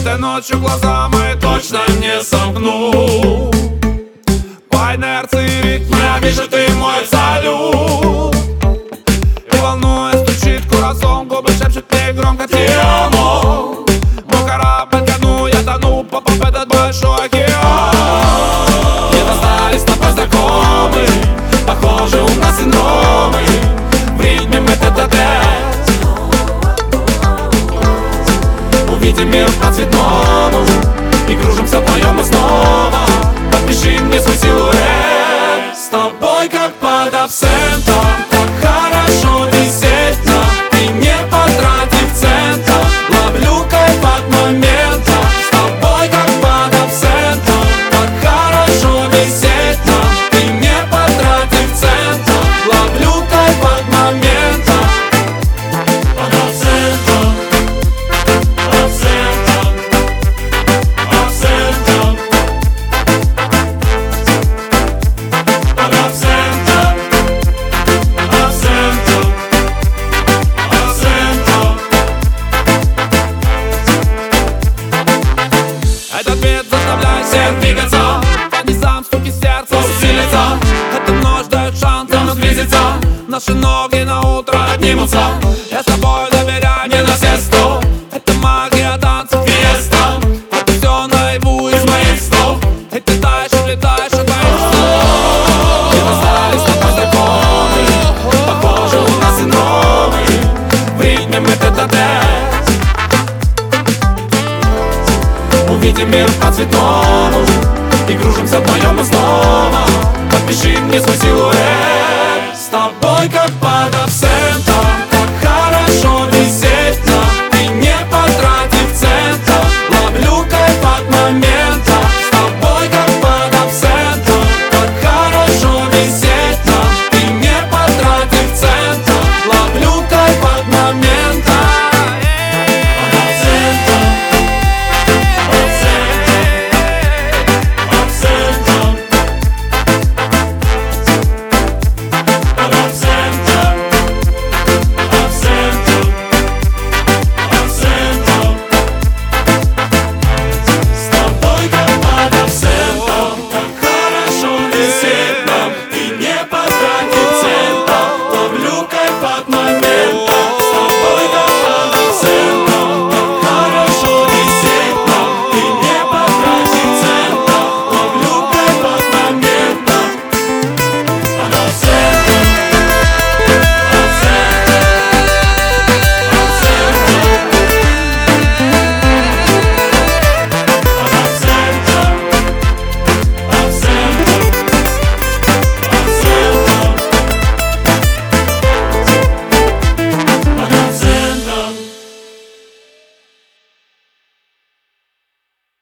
Этой ночью глаза мои точно не сомкну. По инерции ритма я вижу, ты мой салют. И волнуясь стучит курасом, губы шепчут мне громко «Ти амо». Мой корабль ко дну, я тону, попав в этот большой океан. Где-то остались с тобой знакомы, похоже, у нас синдромы. В ритме мы тет-а-тет увидим мир по-цветному и кружимся вдвоем мы снова. Подпиши мне свой силуэт. С тобой как под абсентом, так хорошо висеть нам, и не потратив цента. Ловлю кайф от момента. С тобой как под абсентом, так хорошо висеть нам, и не потратив цента. Ловлю кайф от момента. Под абсентом, абсентом, абсентом. Под абсентом, абсентом, абсентом. Этот бит заставляет всех двигаться, по низам стуки сердца усилится. Эта ночь дает шанс нам сблизиться, наши ноги на утро поднимутся. Я с тобой доверяю не на все сто. Это магия танцев, фиеста. Это все наяву из моих снов. И ты таешь, улетаешь от моих снов. Где остались с тобой знакомы, похоже, у нас синдромы. В ритме мы тет-а-тет увидим мир по-цветному и кружимся вдвоем мы снова. Подпиши мне свой силуэт. С тобой как